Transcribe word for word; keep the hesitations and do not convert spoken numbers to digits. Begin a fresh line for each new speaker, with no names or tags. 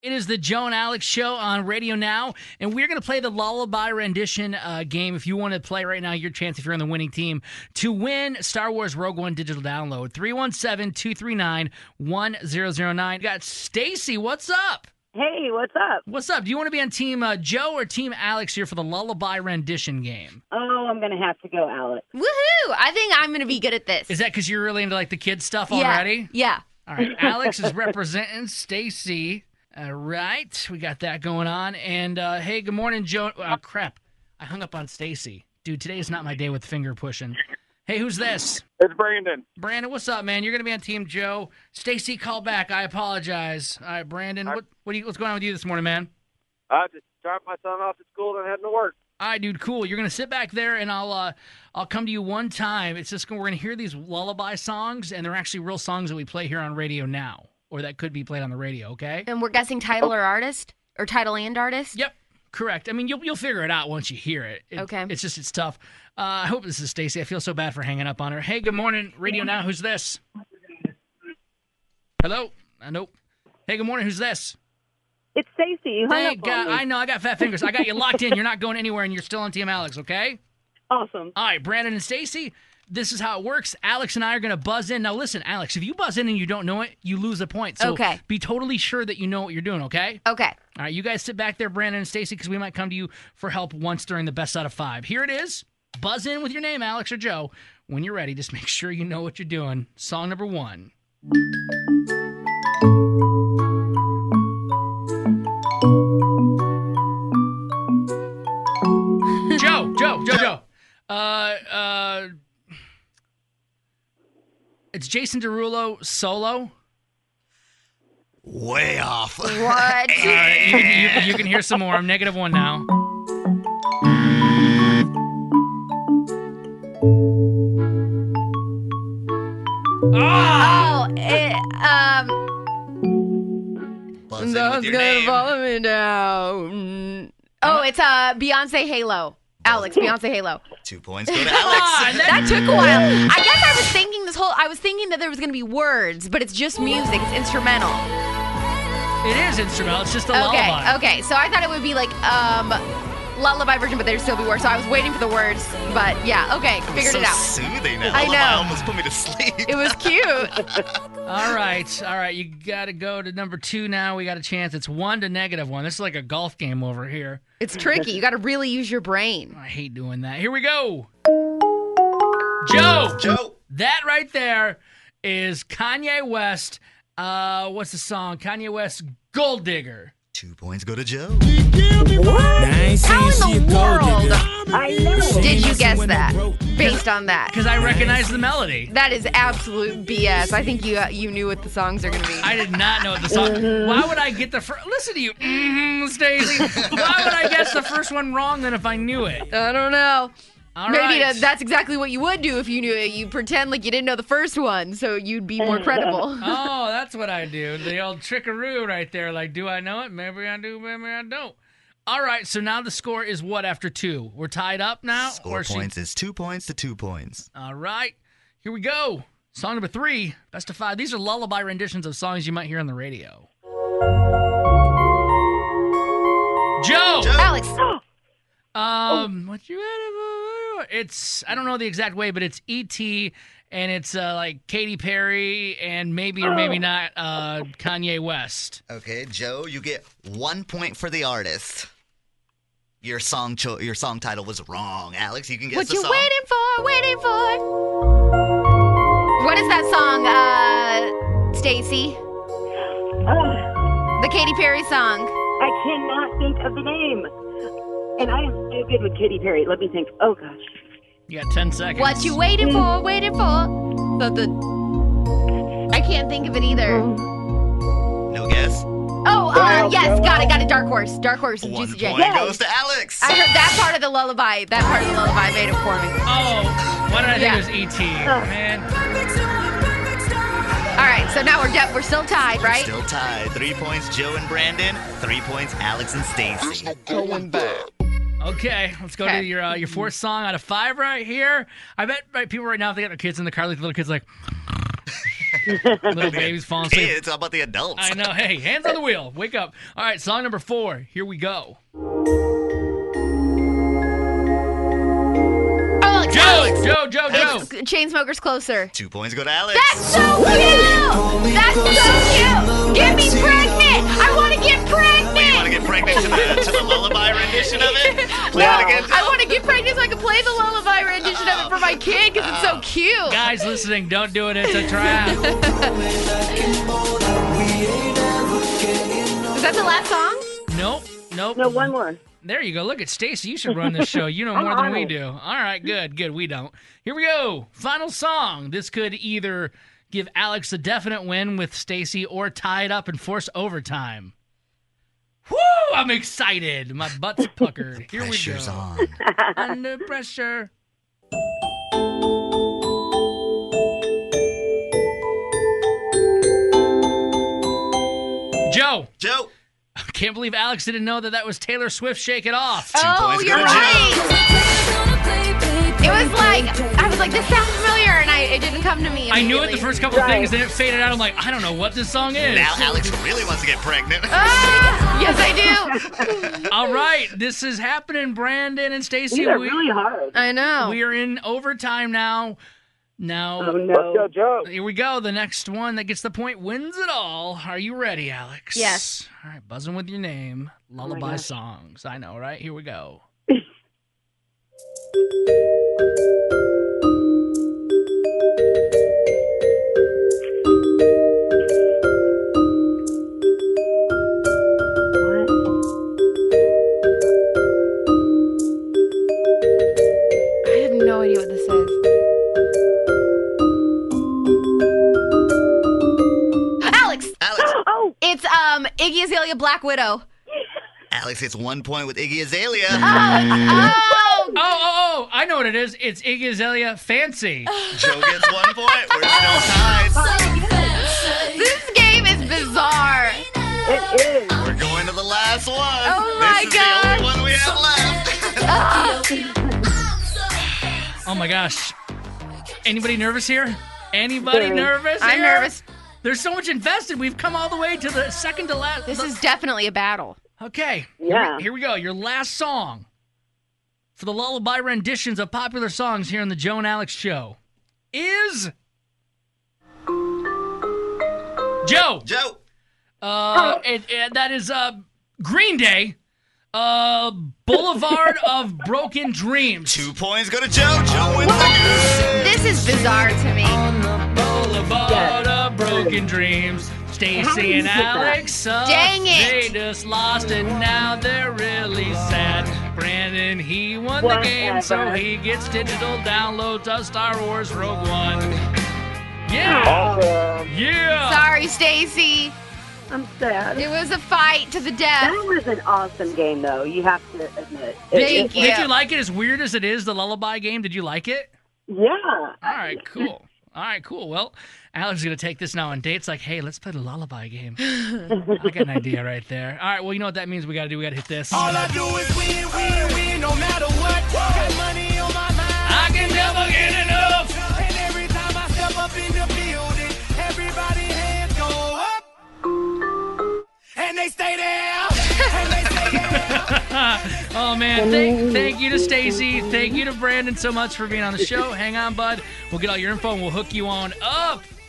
It is the Joe and Alex Show on Radio Now, and we're going to play the Lullaby Rendition uh, game. If you want to play right now, your chance if you're on the winning team to win Star Wars Rogue One digital download. three one seven, two three nine, one zero zero nine. We got Stacy. What's up?
Hey, what's up?
What's up? Do you want to be on Team uh, Joe or Team Alex here for the Lullaby Rendition game?
Oh, I'm going to have to go Alex.
Woohoo! I think I'm going to be good at this.
Is that because you're really into like the kids stuff
yeah.
already?
Yeah.
All right. Alex is representing Stacy. All right, we got that going on. And, uh, hey, good morning, Joe. Oh, crap. I hung up on Stacy. Dude, today is not my day with finger pushing. Hey, who's this?
It's Brandon.
Brandon, what's up, man? You're going to be on Team Joe. Stacy, call back. I apologize. All right, Brandon, what, what do you, what's going on with you this morning, man?
I just dropped my son off at school and heading to work.
All right, dude, cool. You're going to sit back there, and I'll uh, I'll come to you one time. It's just we're going to hear these lullaby songs, and they're actually real songs that we play here on Radio Now. Or that could be played on the radio, okay?
And we're guessing title or artist? Or title and artist?
Yep, correct. I mean, you'll you'll figure it out once you hear it. it
okay.
It's just, it's tough. Uh, I hope this is Stacy. I feel so bad for hanging up on her. Hey, good morning, Radio Now. Who's this? Hello? Uh, nope. Hey, good morning. Who's this?
It's Stacy. You hung
Thank
up on
God.
me.
I know. I got fat fingers. I got you locked in. You're not going anywhere, and you're still on Team Alex, okay?
Awesome.
All right, Brandon and Stacy. This is how it works. Alex and I are going to buzz in. Now, listen, Alex, if you buzz in and you don't know it, you lose a point. So
okay.
be totally sure that you know what you're doing, okay?
Okay.
All right, you guys sit back there, Brandon and Stacy, because we might come to you for help once during the best out of five. Here it is. Buzz in with your name, Alex or Joe. When you're ready, just make sure you know what you're doing. Song number one. Joe, Joe, Joe, Joe. Uh, uh, it's Jason Derulo solo.
Way off.
What?
All right, you can, you, you can hear some more. I'm negative one now.
Oh, it, um...
Buzz in with
That's
your
gonna
name.
follow me down. Oh, it's uh, Beyonce Halo. Alex, Beyonce Halo.
Two points go to
Come
Alex.
on,
That took a while. I guess I was thinking this whole, I was thinking that there was going to be words, but it's just music. It's instrumental.
It is instrumental. It's just a
Okay,
lullaby.
okay. So I thought it would be like, um, lullaby version, but there'd still be words. So I was waiting for the words, but yeah, okay, figured
so
it out.
soothing. That
I
lullaby
know.
almost put me to sleep.
It was cute.
All right, all right. You got to go to number two now. We got a chance. It's one to negative one. This is like a golf game over here.
It's tricky. You got to really use your brain.
I hate doing that. Here we go. Joe.
Joe.
That right there is Kanye West. Uh, what's the song? Kanye West, Gold Digger.
Two points go to Joe.
How in the world
I know.
did you guess that based on that?
Because I recognize the melody.
That is absolute B S. I think you uh, you knew what the songs are going to be.
I did not know what the song. Why would I get the first? Listen to you, mm-hmm, Stacey. Why would I guess the first one wrong then if I knew it?
I don't know.
All
Maybe
right.
that- that's exactly what you would do if you knew it. You pretend like you didn't know the first one, so you'd be more credible.
Oh, that's what I do. The old trickaroo right there. Like, do I know it? Maybe I do, maybe I don't. All right, so now the score is what after two? We're tied up now?
Score
Or she-
points is two points to two points.
All right, here we go. Song number three, best of five. These are lullaby renditions of songs you might hear on the radio. Joe!
Joe.
Alex.
Um, what you It's I don't know the exact way, but it's E T and it's uh, like Katy Perry and maybe or maybe not uh, Kanye West.
Okay, Joe, you get one point for the artist. Your song cho- your song title was wrong. Alex, you can guess
What
the
you
song.
waiting for? Waiting for? What is that song, uh, Stacy?
Uh,
The Katy Perry song.
I cannot think of the name. And I am so good with Katy Perry. Let me think. Oh, gosh.
You got ten seconds.
What you waiting for? Waiting for? The, the... I can't think of it either.
No guess.
Oh, uh, yes, got it, got it. Dark Horse. Dark Horse of
One
Juicy J.
point
Yes.
goes to Alex.
I heard that part of the lullaby. That part of the lullaby made it for me.
Oh, why did I think
Yeah.
it was E T? Man.
All right, so now we're de- we're still tied, right?
Still tied. Three points, Joe and Brandon. Three points, Alex and Stacy.
Okay, let's go to
Okay.
your uh, your fourth song out of five right here. I bet right, people right now, if they got their kids in the car, like the little kids like, Little babies falling asleep.
Kids, how about the adults?
I know. Hey, hands on the wheel. Wake up. All right, song number four. Here we go.
Alex,
Joe,
Alex.
Joe, Joe, Joe.
It's Chainsmokers Closer.
Two points go to Alex.
That's so cute! That's so cute! Get me pregnant! I want to get pregnant!
You want to get pregnant to the, to the lullaby rendition of it? Play it again, Joe.
I want to get pregnant so I can play the lullaby rendition of it for my kid because it's so cute.
Guys listening, don't do it. It's a trap.
Is that the last song?
Nope. Nope.
No, one more.
There you go. Look at Stacy. You should run this show. You know
I'm
more than
on
we
it.
do. All right, good, good. We don't. Here we go. Final song. This could either give Alex a definite win with Stacy or tie it up and force overtime. Woo! I'm excited. My butt's puckered. Here we
Pressure's
go.
on.
Under pressure. Joe.
Joe.
I can't believe Alex didn't know that that was Taylor Swift Shake It Off.
Oh,
points
you're
go to Joe.
right. It was like, I was like, this sounds familiar, and I it didn't come to me
I knew it the
immediately.
first couple of
Right.
things, then it faded out. I'm like, I don't know what this song is.
Now Alex really wants to get pregnant.
Ah, yes, I do.
All right, this is happening, Brandon and Stacy.
These are
We,
really hard.
I know.
we are in overtime now. Now,
Oh,
Let's
no.
go, Joe.
here we go. The next one that gets the point wins it all. Are you ready, Alex?
Yes.
All right, buzzing with your name. Lullaby
gosh.
songs. I know, right? Here we go.
What?
I have no idea what this is. Alex,
Alex.
Oh,
it's um Iggy Azalea Black Widow.
Alex gets one point with Iggy Azalea.
Oh,
Oh, oh, oh, I know what it is. It's Iggy Azalea Fancy.
Joe gets one point. We're still tied.
this game is bizarre.
it is.
We're going to the last one.
Oh my
this is
gosh.
the only one we have left.
Ah,
Oh my gosh. Anybody nervous here? Anybody
Very.
nervous
I'm
here?
nervous.
There's so much invested. We've come all the way to the second to last.
This is definitely a battle.
Okay.
Yeah.
Here we, here we go. Your last song for the lullaby renditions of popular songs here on the Joe and Alex Show is Joe.
Joe.
Uh, it, it- that is uh, Green Day. Uh, Boulevard of Broken Dreams.
Two points go to Joe. Joe wins the game.
This is bizarre to me.
On the Boulevard
Yes.
of Broken Dreams.
How do
Stacy
you
and
get that?
Alex, uh,
Dang it.
they just lost it. Now they're really sad. Brandon, he won the game, so
Whatever.
he gets digital downloads of Star Wars Rogue One. Yeah,
Awesome.
yeah.
Sorry, Stacy.
I'm sad.
It was a fight to the death.
That was an awesome game, though. You have to admit. It-
Thank
it-
you.
Did you like it? As weird as it is, the lullaby game. Did you like it?
Yeah.
All right, cool. All right, cool. Well, Alex is going to take this now on dates. Like, hey, let's play the lullaby game. I got an idea right there. All right, well, you know what that means we got to do? We got to hit this.
All I do is win, win, win, no matter what. Got money on my mind.
I can never get enough.
And every time I step up in the building, everybody hands go up. And they stay there. And they stay there.
Oh, man. Thank, thank you to Stacy. Thank you to Brandon so much for being on the show. Hang on, bud. We'll get all your info and we'll hook you on up.